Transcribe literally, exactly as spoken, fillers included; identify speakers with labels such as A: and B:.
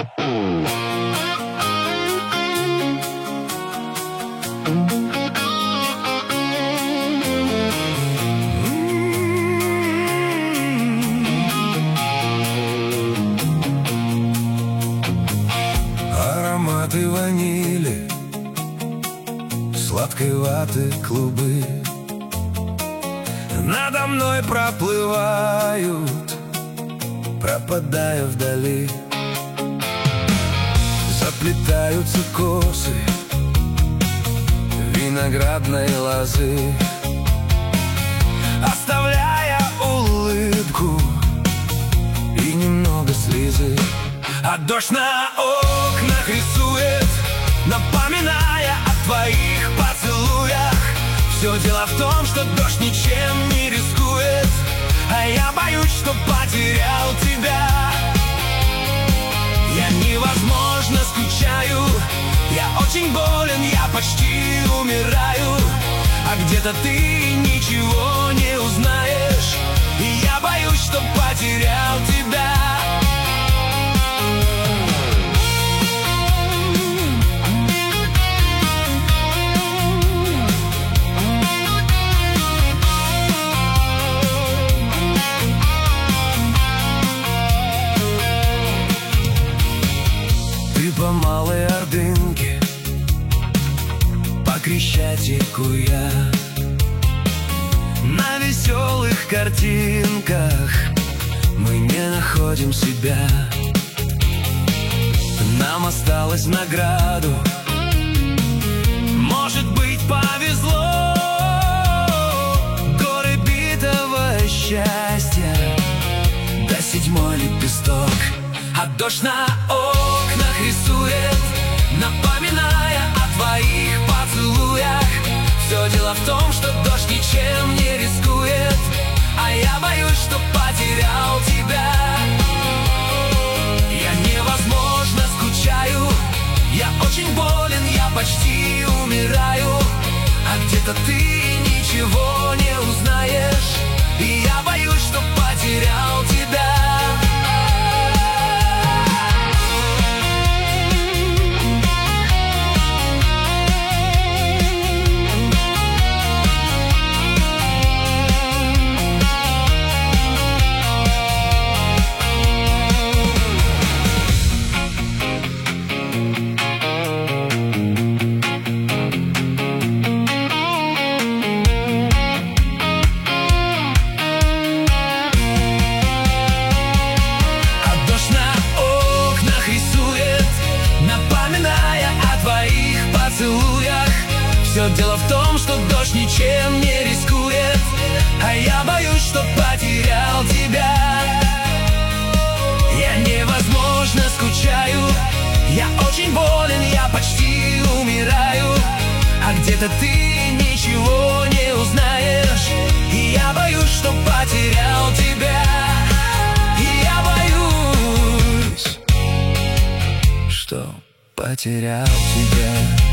A: Ароматы ванили, сладкой ваты клубы надо мной проплывают, пропадая вдали. Заплетаются косы виноградной лозы, оставляя улыбку и немного слезы. А дождь на окнах рисует, напоминая о твоих поцелуях. Все дело в том, что дождь ничем не рискует, а я боюсь, что потерял тебя. Я невозможно скучаю, я очень болен, я почти умираю. А где-то ты ничего не узнаешь, и я боюсь, что потерял тебя. По Малой Ордынке, по Крещатику я на веселых картинках мы не находим себя. Нам осталось награду, может быть, повезло. Горы битого счастья, да седьмой лепесток. А дождь на окнах рисует, напоминая о твоих поцелуях. Все дело в том, что дождь ничем не рискует, а я боюсь, что потерял тебя. Я невозможно скучаю, я очень болен, я почти умираю. А где-то ты ничего не узнаешь, и я боюсь, что потерял тебя. Все дело в том, что дождь ничем не рискует, а я боюсь, что потерял тебя. Я невозможно скучаю, я очень болен, я почти умираю. А где-то ты ничего не узнаешь, и я боюсь, что потерял тебя. И я боюсь, что потерял тебя.